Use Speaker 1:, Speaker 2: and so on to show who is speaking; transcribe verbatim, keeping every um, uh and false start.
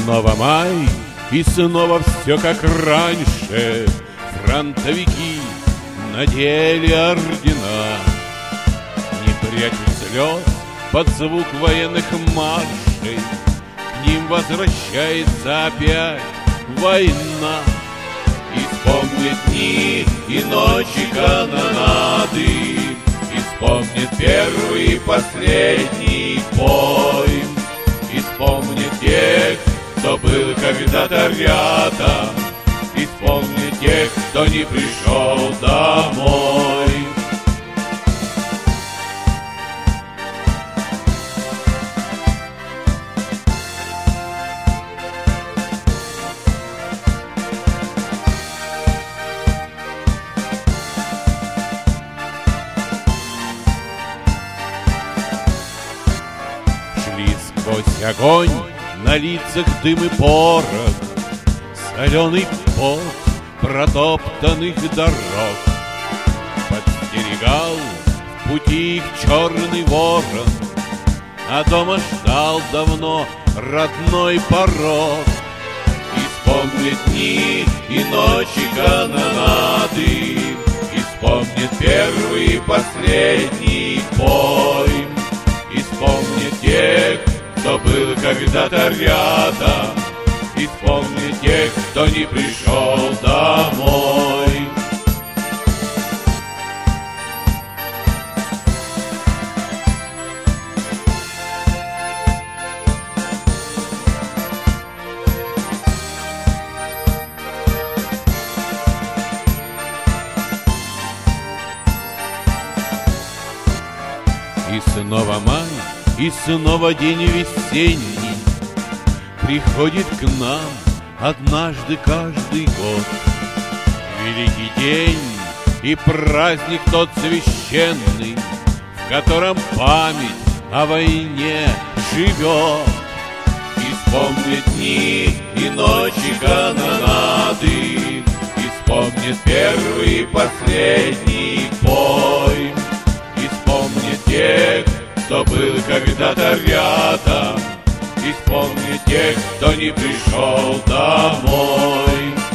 Speaker 1: снова май, и снова все как раньше. Фронтовики надели ордена, не прячут слез под звук военных маршей. К ним возвращается опять война. И вспомнит дни и ночи канонады, и вспомнит первый и последний бой. И вспомнит тех, кто был когда-то рядом, и вспомнит тех, кто не пришел домой. Сквозь огонь на лицах дым и порох, соленый пот протоптанных дорог. Подстерегал в пути их черный ворон, а дома ждал давно родной порог. И вспомнит дни и ночи канонады, и вспомнит первый и последний бой. И вспомнит тех, кто был когда-то рядом, и вспомнит тех, кто не пришел домой. И снова май, и снова день весенний приходит к нам однажды каждый год. Великий день и праздник тот священный, в котором память о войне живет. И вспомнит дни и ночи канонады, и вспомнит первый и последний бой. И вспомнит тех, кто был когда-то рядом, и вспомнит тех, кто не пришел домой.